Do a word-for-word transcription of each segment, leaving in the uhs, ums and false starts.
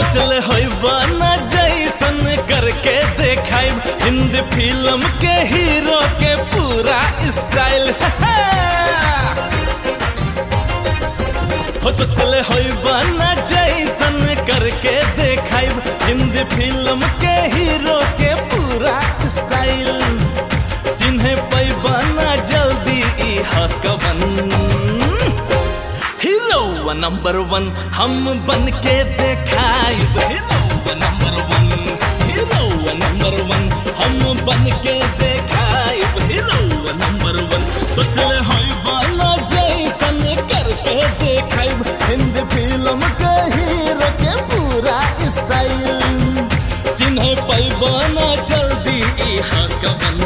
सोचले होई बना जैसन करके देखाई हिंदी फिल्म के हीरो के पूरा स्टाइल। हो सोचले होई बना जैसन करके देखाई हिंदी फिल्म के हीरो के पूरा स्टाइल। जिन्हें पैबाना जल्दी ई हकवन हीरो नंबर वन हम बन के देखाई। Hero number one hero number one हम बन के देखाई। हीरो नंबर वन सोचले होई बाला जैसन करके देखाई हिंदी फिल्म के हीरो के पूरा स्टाइल। जिन्हें पैबाना जल्दी ई हकवन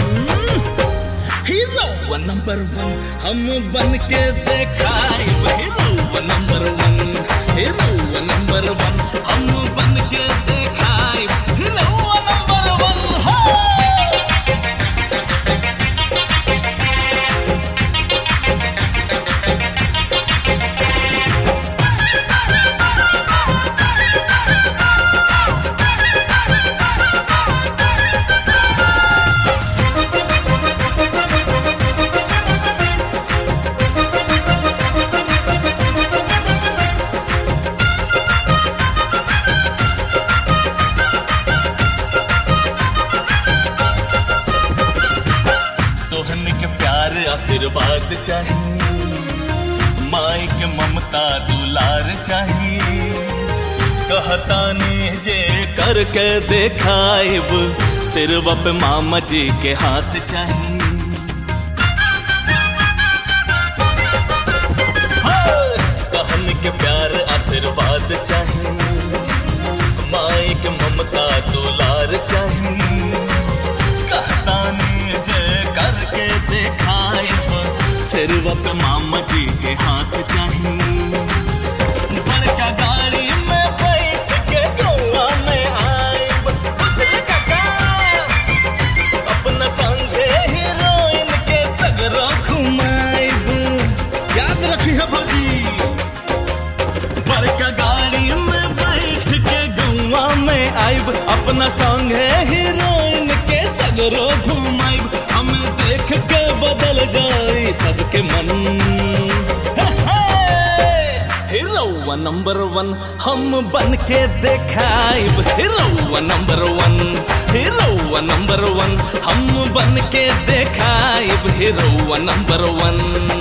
हीरो नंबर वन हम बन के देखाई। Hero number one hero number one हम बन के देखाई। हीरो नंबर वन हो। आशीर्वाद चाहिए माई के ममता दुलार चाहिए। कहता ने जे करके देखाइब सिरवा पे मामा जी के हाथ चाहिए। कहन के प्यार आशीर्वाद चाहिए माई के ममता दुलार चाहिए। कहता ने जे करके देखाए सिरवा पे मामा जी के हाथ चाहिए। बड़का गाड़ी में बैठ के गौवा में आइब अपना संगे हीरोइन के सगरो घुमाइब। याद रखी है भौजी बड़का गाड़ी में बैठ के गौवा में आइब अपना संगे हीरोइन के सगरो घुमाइब। हमें देख के बदल जाए सबके मन। हीरो नंबर वन हम बन के देखाइब। Hero number one hero number one हम बन के देखाइब। हीरो नंबर वन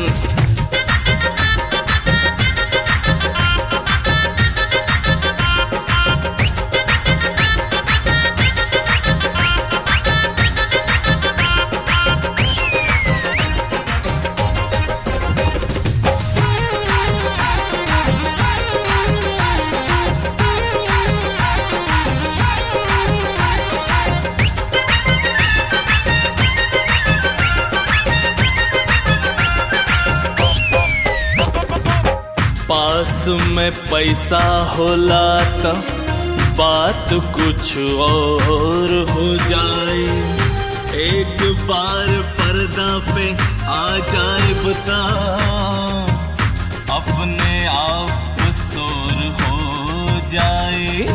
पास में पैसा होला तो बात कुछ और हो जाए। एक बार पर्दा पे आ जाए बता अपने आप शोर हो जाए।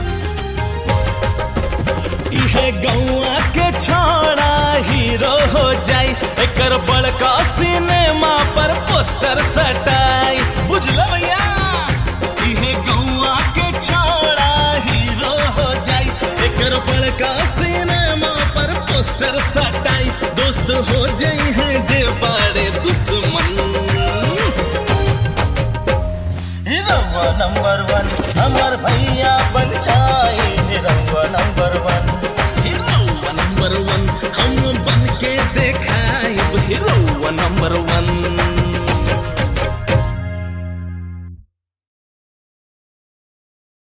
इहे गौआ के छोड़ा हीरो हो जाए एकर बड़का सिनेमा पर पोस्टर सटाई। बुझल भैया इहे गौआ के छोड़ा हीरो हो जाए एकर बड़का सिनेमा पर पोस्टर सटाई। दोस्त हो जाए हैं जे बड़े दुश्मन। हीरो नंबर वन हमर भैया बन जाए। हीरो नंबर वन